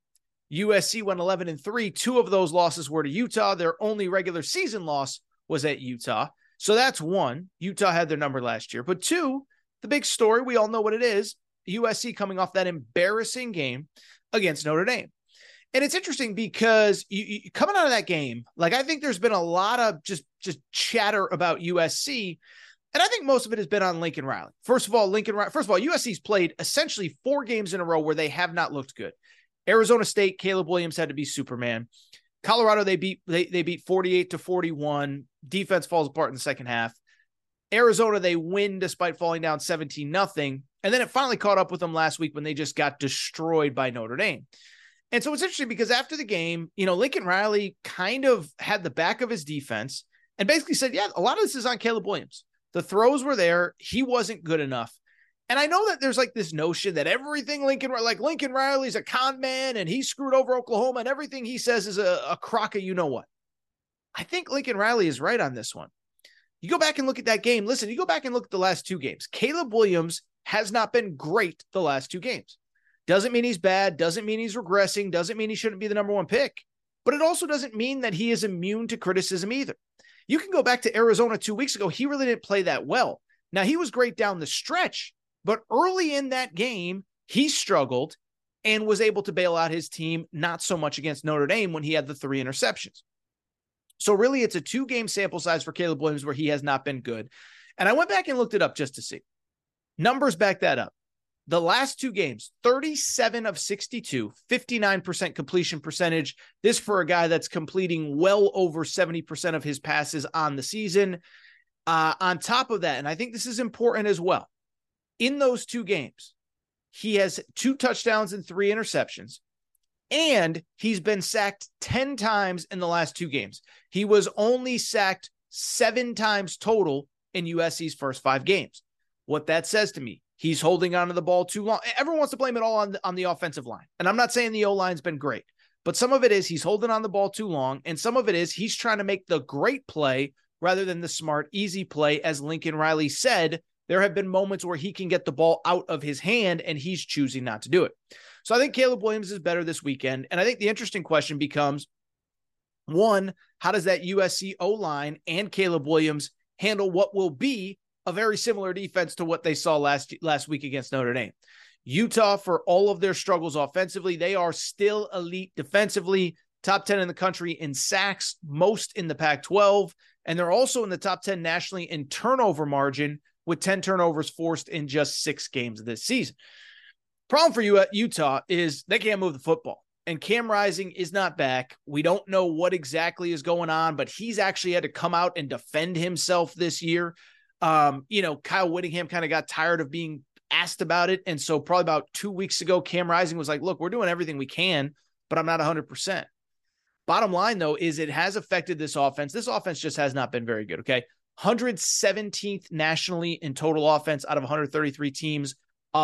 USC went 11-3. 2 of those losses were to Utah. Their only regular season loss was at Utah. So that's one. Utah had their number last year. But 2, the big story, we all know what it is, USC coming off that embarrassing game against Notre Dame. And it's interesting because you coming out of that game, like, I think there's been a lot of just chatter about USC, and I think most of it has been on Lincoln Riley. First of all, USC's played essentially 4 games in a row where they have not looked good. Arizona State, Caleb Williams had to be Superman. Colorado, they beat 48-41. Defense falls apart in the second half. Arizona, they win despite falling down 17-0. And then it finally caught up with them last week when they just got destroyed by Notre Dame. And so it's interesting because after the game, Lincoln Riley kind of had the back of his defense and basically said, yeah, a lot of this is on Caleb Williams. The throws were there. He wasn't good enough. And I know that there's like this notion that everything Lincoln Riley's a con man and he screwed over Oklahoma and everything he says is a crock of you-know-what. I think Lincoln Riley is right on this one. You go back and look at that game. Listen, you go back and look at the last two games. Caleb Williams has not been great the last two games. Doesn't mean he's bad. Doesn't mean he's regressing. Doesn't mean he shouldn't be the number one pick. But it also doesn't mean that he is immune to criticism either. You can go back to Arizona 2 weeks ago. He really didn't play that well. Now, he was great down the stretch, but early in that game, he struggled and was able to bail out his team, not so much against Notre Dame when he had the 3 interceptions. So really, it's a 2-game sample size for Caleb Williams where he has not been good. And I went back and looked it up just to see. Numbers back that up. The last 2 games, 37 of 62, 59% completion percentage. This for a guy that's completing well over 70% of his passes on the season. On top of that, and I think this is important as well, in those 2 games, he has 2 touchdowns and 3 interceptions, and he's been sacked 10 times in the last 2 games. He was only sacked 7 times total in USC's first 5 games. What that says to me, he's holding onto the ball too long. Everyone wants to blame it all on the offensive line. And I'm not saying the O-line's been great, but some of it is he's holding on the ball too long. And some of it is he's trying to make the great play rather than the smart, easy play. As Lincoln Riley said, there have been moments where he can get the ball out of his hand and he's choosing not to do it. So I think Caleb Williams is better this weekend. And I think the interesting question becomes, 1, how does that USC O-line and Caleb Williams handle what will be a very similar defense to what they saw last week against Notre Dame? Utah, for all of their struggles offensively, they are still elite defensively, top 10 in the country in sacks, most in the Pac-12, and they're also in the top 10 nationally in turnover margin with 10 turnovers forced in just 6 games of this season. Problem for you at Utah is they can't move the football, and Cam Rising is not back. We don't know what exactly is going on, but he's actually had to come out and defend himself this year. Kyle Whittingham kind of got tired of being asked about it. And so probably about 2 weeks ago, Cam Rising was like, look, we're doing everything we can, but I'm not 100%. Bottom line, though, is it has affected this offense. This offense just has not been very good, okay? 117th nationally in total offense out of 133 teams,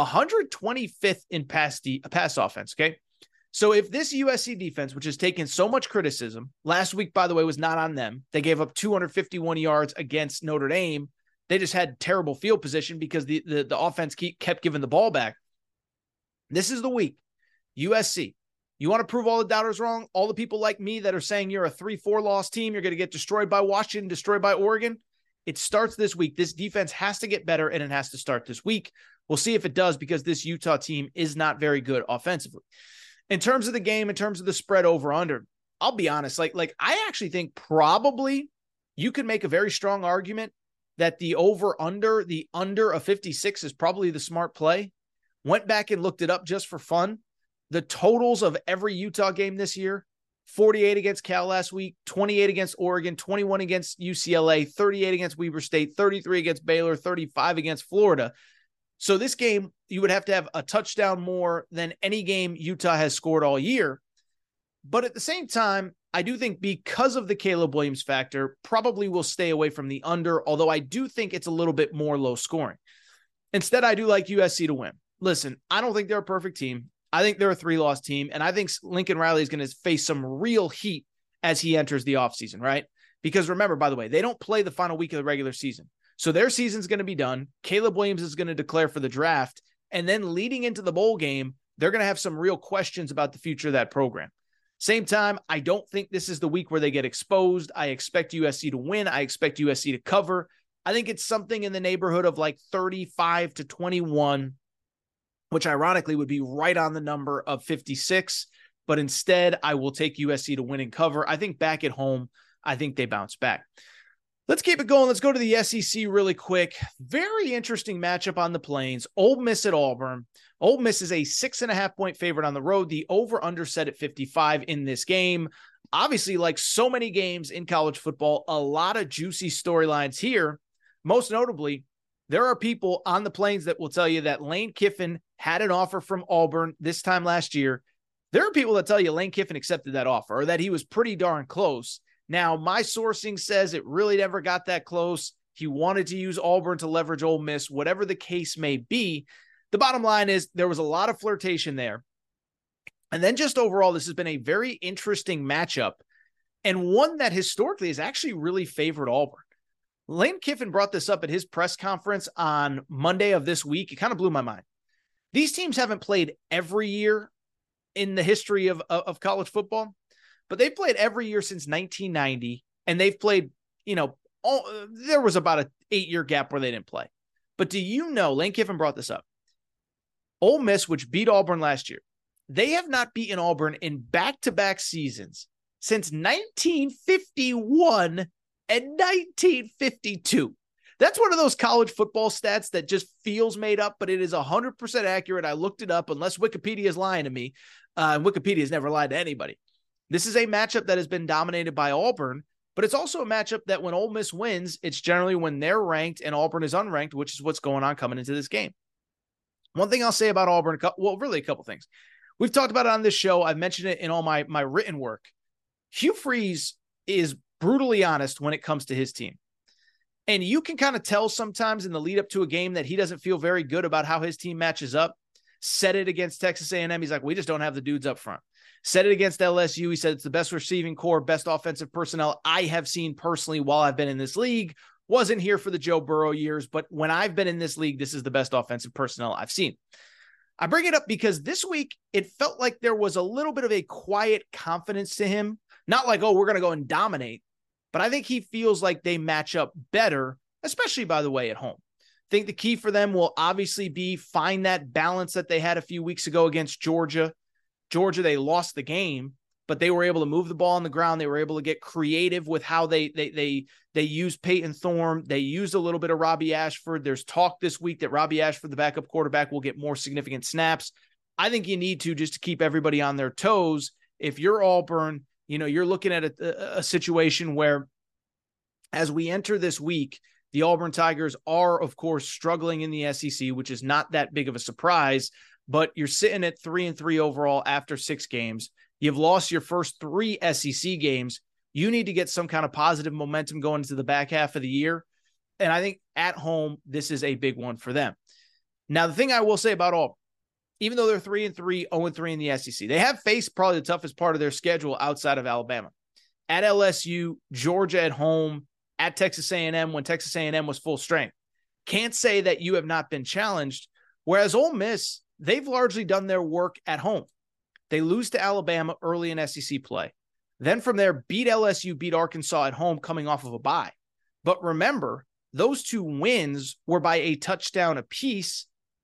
125th in pass offense, okay? So if this USC defense, which has taken so much criticism, last week, by the way, was not on them. They gave up 251 yards against Notre Dame. They just had terrible field position because the offense kept giving the ball back. This is the week. USC. You want to prove all the doubters wrong? All the people like me that are saying you're a 3-4 loss team, you're going to get destroyed by Washington, destroyed by Oregon. It starts this week. This defense has to get better, and it has to start this week. We'll see if it does, because this Utah team is not very good offensively. In terms of the game, in terms of the spread over under, I'll be honest. Like I actually think probably you could make a very strong argument that the under of 56 is probably the smart play. Went back and looked it up just for fun. The totals of every Utah game this year: 48 against Cal last week, 28 against Oregon, 21 against UCLA, 38 against Weber State, 33 against Baylor, 35 against Florida. So this game, you would have to have a touchdown more than any game Utah has scored all year. But at the same time, I do think because of the Caleb Williams factor, probably will stay away from the under, although I do think it's a little bit more low scoring. Instead, I do like USC to win. Listen, I don't think they're a perfect team. I think they're a 3-loss team, and I think Lincoln Riley is going to face some real heat as he enters the offseason, right? Because remember, by the way, they don't play the final week of the regular season. So their season's going to be done. Caleb Williams is going to declare for the draft, and then leading into the bowl game, they're going to have some real questions about the future of that program. Same time, I don't think this is the week where they get exposed. I expect USC to win. I expect USC to cover. I think it's something in the neighborhood of like 35-21, which ironically would be right on the number of 56. But instead, I will take USC to win and cover. I think back at home, I think they bounce back. Let's keep it going. Let's go to the SEC really quick. Very interesting matchup on the Plains. Ole Miss at Auburn. Ole Miss is a 6.5-point favorite on the road. The over-under set at 55 in this game. Obviously, like so many games in college football, a lot of juicy storylines here. Most notably, there are people on the Plains that will tell you that Lane Kiffin had an offer from Auburn this time last year. There are people that tell you Lane Kiffin accepted that offer or that he was pretty darn close. Now, my sourcing says it really never got that close. He wanted to use Auburn to leverage Ole Miss, whatever the case may be. The bottom line is there was a lot of flirtation there. And then just overall, this has been a very interesting matchup and one that historically has actually really favored Auburn. Lane Kiffin brought this up at his press conference on Monday of this week. It kind of blew my mind. These teams haven't played every year in the history of college football, but they've played every year since 1990, and they've played, there was about an 8-year gap where they didn't play. But do you know, Lane Kiffin brought this up, Ole Miss, which beat Auburn last year, they have not beaten Auburn in back-to-back seasons since 1951 and 1952. That's one of those college football stats that just feels made up, but it is 100% accurate. I looked it up, unless Wikipedia is lying to me. Wikipedia has never lied to anybody. This is a matchup that has been dominated by Auburn, but it's also a matchup that when Ole Miss wins, it's generally when they're ranked and Auburn is unranked, which is what's going on coming into this game. One thing I'll say about Auburn, really a couple things. We've talked about it on this show. I've mentioned it in all my written work. Hugh Freeze is brutally honest when it comes to his team. And you can kind of tell sometimes in the lead up to a game that he doesn't feel very good about how his team matches up. Said it against Texas A&M. He's like, we just don't have the dudes up front. Said it against LSU. He said it's the best receiving core, best offensive personnel I have seen personally while I've been in this league. Wasn't here for the Joe Burrow years, but when I've been in this league, this is the best offensive personnel I've seen. I bring it up because this week it felt like there was a little bit of a quiet confidence to him. Not like, oh, we're going to go and dominate. But I think he feels like they match up better, especially, by the way, at home. I think the key for them will obviously be find that balance that they had a few weeks ago against Georgia. They lost the game, but they were able to move the ball on the ground. They were able to get creative with how they used Peyton Thorne. They used a little bit of Robbie Ashford. There's talk this week that Robbie Ashford, the backup quarterback, will get more significant snaps. I think you need to just to keep everybody on their toes. If you're Auburn, you're looking at a situation where as we enter this week, the Auburn Tigers are, of course, struggling in the SEC, which is not that big of a surprise, but you're sitting at 3-3 overall after 6 games. You've lost your first 3 SEC games. You need to get some kind of positive momentum going into the back half of the year. And I think at home, this is a big one for them. Now, the thing I will say about Auburn, even though they're 3-3, 0-3 in the SEC, they have faced probably the toughest part of their schedule outside of Alabama. At LSU, Georgia at home, at Texas A&M when Texas A&M was full strength. Can't say that you have not been challenged. Whereas Ole Miss, they've largely done their work at home. They lose to Alabama early in SEC play. Then from there, beat LSU, beat Arkansas at home coming off of a bye. But remember, those 2 wins were by a touchdown apiece,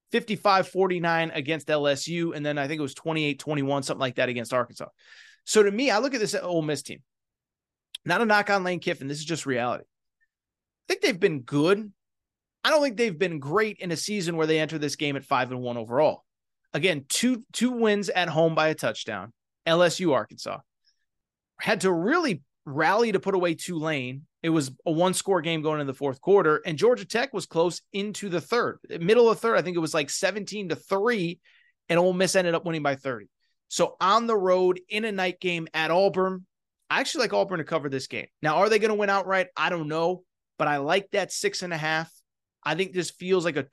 55-49 against LSU, and then I think it was 28-21, something like that against Arkansas. So to me, I look at this Ole Miss team. Not a knock on Lane Kiffin. This is just reality. I think they've been good. I don't think they've been great in a season where they enter this game at 5-1 overall. Again, two wins at home by a touchdown. LSU, Arkansas. Had to really rally to put away Tulane. It was a 1-score game going into the fourth quarter, and Georgia Tech was close into the third. Middle of the third, I think it was like 17-3, and Ole Miss ended up winning by 30. So on the road in a night game at Auburn, I actually like Auburn to cover this game. Now, are they going to win outright? I don't know, but I like that 6.5. I think this feels like a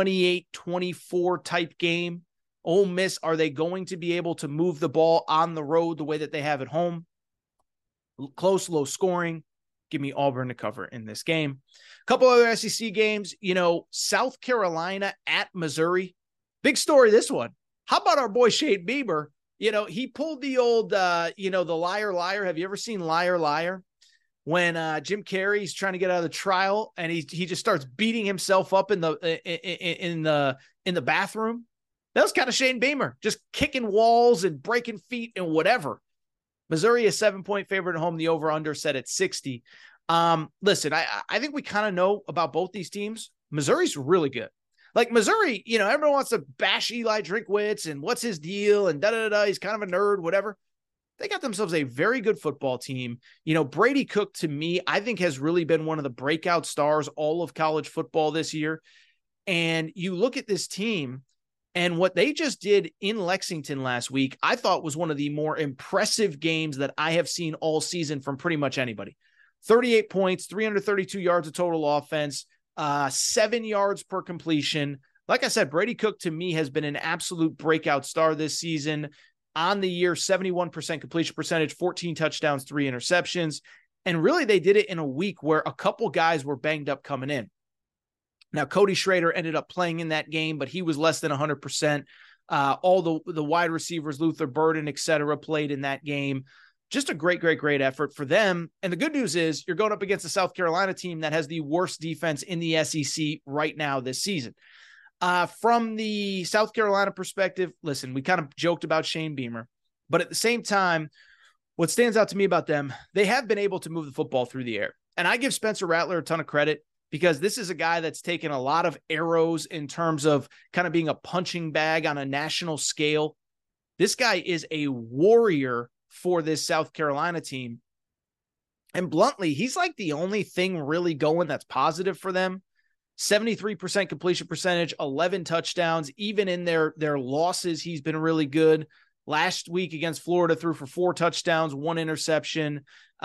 28-24 type game. Ole Miss, are they going to be able to move the ball on the road the way that they have at home? Close, low scoring. Give me Auburn to cover in this game. A couple other SEC games, South Carolina at Missouri. Big story, this one. How about our boy Shane Beamer? He pulled the old, the liar. Have you ever seen Liar Liar? When Jim Carrey's trying to get out of the trial and he just starts beating himself up in the bathroom. That was kind of Shane Beamer, just kicking walls and breaking feet and whatever. Missouri is 7-point favorite at home. The over-under set at 60. Listen, I think we kind of know about both these teams. Missouri's really good. Like Missouri, everyone wants to bash Eli Drinkwitz and what's his deal and da-da-da-da. He's kind of a nerd, whatever. They got themselves a very good football team. Brady Cook, to me, I think has really been one of the breakout stars all of college football this year. And you look at this team, And what they just did in Lexington last week, I thought was one of the more impressive games that I have seen all season from pretty much anybody. 38 points, 332 yards of total offense, 7 yards per completion. Like I said, Brady Cook to me has been an absolute breakout star this season. On the year, 71% completion percentage, 14 touchdowns, 3 interceptions. And really, they did it in a week where a couple guys were banged up coming in. Now, Cody Schrader ended up playing in that game, but he was less than 100%. All the wide receivers, Luther Burden, et cetera, played in that game. Just a great effort for them. And the good news is you're going up against the South Carolina team that has the worst defense in the SEC right now this season. From the South Carolina perspective, listen, we kind of joked about Shane Beamer, but at the same time, what stands out to me about them, they have been able to move the football through the air. And I give Spencer Rattler a ton of credit, because this is a guy that's taken a lot of arrows in terms of kind of being a punching bag on a national scale. This guy is a warrior for this South Carolina team. And bluntly, he's like the only thing really going that's positive for them. 73% completion percentage, 11 touchdowns. Even in their losses, he's been really good. Last week against Florida, threw for 4 touchdowns, 1 interception,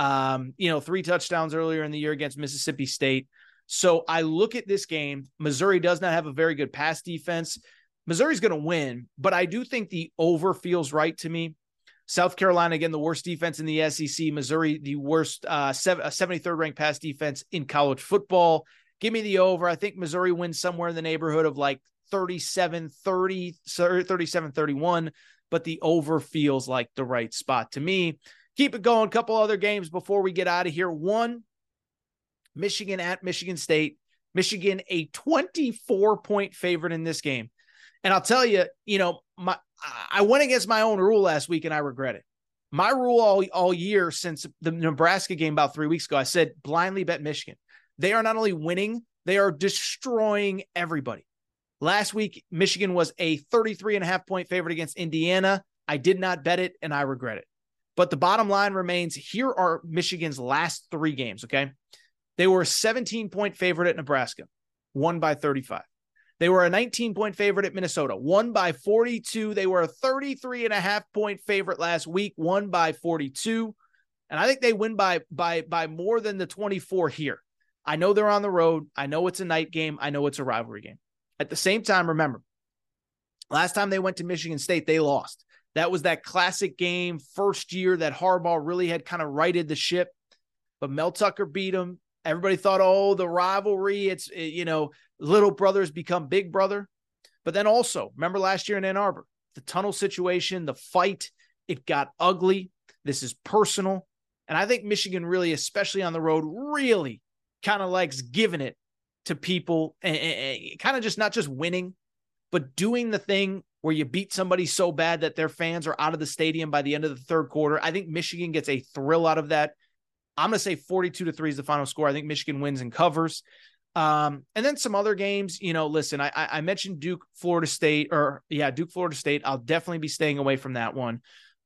3 touchdowns earlier in the year against Mississippi State. So I look at this game. Missouri does not have a very good pass defense. Missouri's going to win, but I do think the over feels right to me. South Carolina, again, the worst defense in the SEC. Missouri, the worst 73rd ranked pass defense in college football. Give me the over. I think Missouri wins somewhere in the neighborhood of like 37-30, 37-31, but the over feels like the right spot to me. Keep it going. A couple other games before we get out of here. One, Michigan at Michigan State. Michigan, a 24-point favorite in this game. And I'll tell you, I went against my own rule last week, and I regret it. My rule all year since the Nebraska game about 3 weeks ago, I said blindly bet Michigan. They are not only winning, they are destroying everybody. Last week, Michigan was a 33.5-point favorite against Indiana. I did not bet it, and I regret it. But the bottom line remains, here are Michigan's last 3 games, okay? They were a 17-point favorite at Nebraska, won by 35. They were a 19-point favorite at Minnesota, won by 42. They were a 33.5-point favorite last week, won by 42. And I think they win by more than the 24 here. I know they're on the road. I know it's a night game. I know it's a rivalry game. At the same time, remember, last time they went to Michigan State, they lost. That was that classic game, first year that Harbaugh really had kind of righted the ship. But Mel Tucker beat them. Everybody thought, the rivalry, it's, little brothers become big brother. But then also, remember last year in Ann Arbor, the tunnel situation, the fight, it got ugly. This is personal. And I think Michigan really, especially on the road, really kind of likes giving it to people and kind of just not just winning, but doing the thing where you beat somebody so bad that their fans are out of the stadium by the end of the third quarter. I think Michigan gets a thrill out of that. I'm going to say 42-3 is the final score. I think Michigan wins and covers. And then some other games, listen, I mentioned Duke, Florida State. I'll definitely be staying away from that one.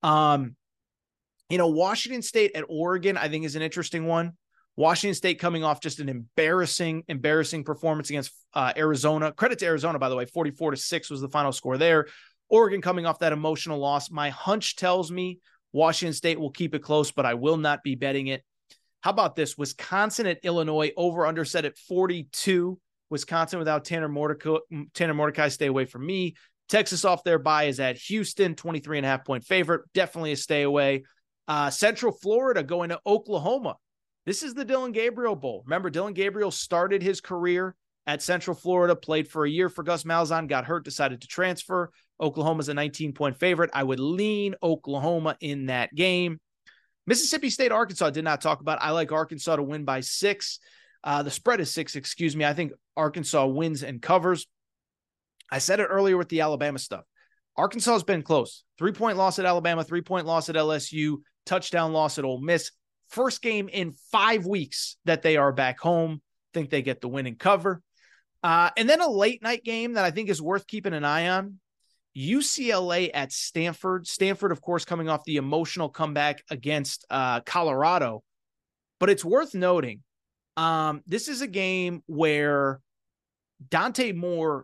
Washington State at Oregon, I think is an interesting one. Washington State coming off just an embarrassing performance against Arizona. Credit to Arizona, by the way, 44-6 was the final score there. Oregon coming off that emotional loss. My hunch tells me Washington State will keep it close, but I will not be betting it. How about this? Wisconsin at Illinois, over-under set at 42. Wisconsin without Tanner Mordecai, stay away from me. Texas off their bye is at Houston, 23.5-point favorite. Definitely a stay away. Central Florida going to Oklahoma. This is the Dillon Gabriel Bowl. Remember, Dillon Gabriel started his career at Central Florida, played for a year for Gus Malzahn, got hurt, decided to transfer. Oklahoma's a 19-point favorite. I would lean Oklahoma in that game. Mississippi State, Arkansas, did not talk about. I like Arkansas to win by 6. The spread is 6, I think Arkansas wins and covers. I said it earlier with the Alabama stuff. Arkansas has been close. 3-point loss at Alabama, 3-point loss at LSU, touchdown loss at Ole Miss. First game in 5 weeks that they are back home. Think they get the win and cover. And then a late night game that I think is worth keeping an eye on. UCLA at Stanford. Stanford, of course, coming off the emotional comeback against Colorado. But it's worth noting, this is a game where Dante Moore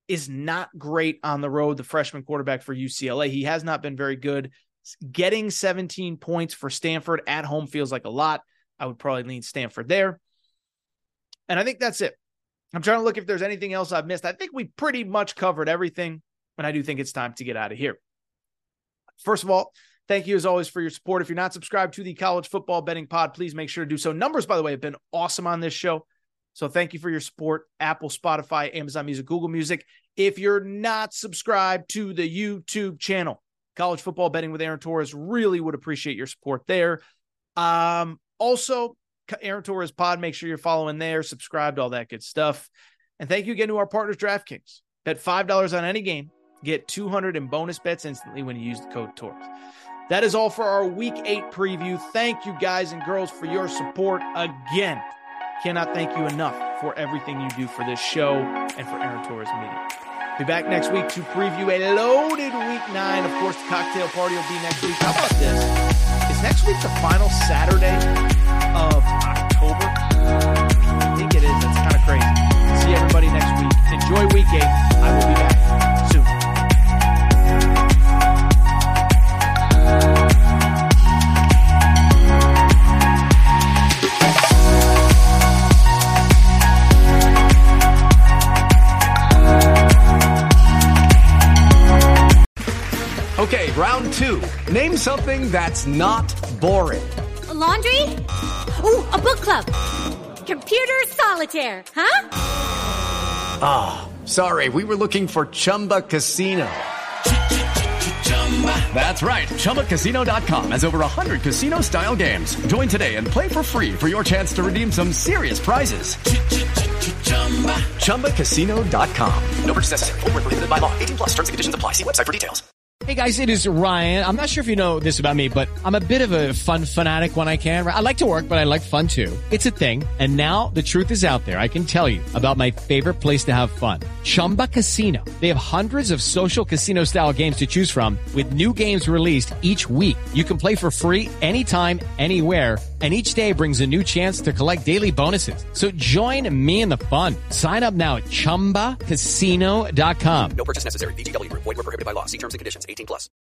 is not great on the road, the freshman quarterback for UCLA. He has not been very good. Getting 17 points for Stanford at home feels like a lot. I would probably lean Stanford there. And I think that's it. I'm trying to look if there's anything else I've missed. I think we pretty much covered everything, and I do think it's time to get out of here. First of all, thank you as always for your support. If you're not subscribed to the College Football Betting Pod, please make sure to do so. Numbers, by the way, have been awesome on this show. So thank you for your support. Apple, Spotify, Amazon Music, Google Music. If you're not subscribed to the YouTube channel, College Football Betting with Aaron Torres, really would appreciate your support there. Also, Aaron Torres Pod, make sure you're following there, subscribed, all that good stuff. And thank you again to our partners, DraftKings. Bet $5 on any game. Get $200 in bonus bets instantly when you use the code Torres. That is all for our Week 8 preview. Thank you, guys and girls, for your support again. Cannot thank you enough for everything you do for this show and for Aaron Torres Media. Be back next week to preview a loaded Week 9. Of course, the cocktail party will be next week. How about this? Is next week the final Saturday of October? I think it is. That's kind of crazy. See everybody next week. Enjoy Week 8. I will be back soon. Okay, round 2. Name something that's not boring. A laundry? Ooh, a book club. Computer solitaire, huh? Ah, sorry, we were looking for Chumba Casino. That's right, ChumbaCasino.com has over 100 casino-style games. Join today and play for free for your chance to redeem some serious prizes. ChumbaCasino.com. No purchase necessary. Void where prohibited by law. 18+ terms and conditions apply. See website for details. Hey guys, it is Ryan. I'm not sure if you know this about me, but I'm a bit of a fun fanatic when I can. I like to work, but I like fun too. It's a thing. And now the truth is out there. I can tell you about my favorite place to have fun. Chumba Casino. They have hundreds of social casino style games to choose from with new games released each week. You can play for free anytime, anywhere. And each day brings a new chance to collect daily bonuses. So join me in the fun. Sign up now at ChumbaCasino.com. No purchase necessary. VGW Group. Void where prohibited by law. See terms and conditions. 18+.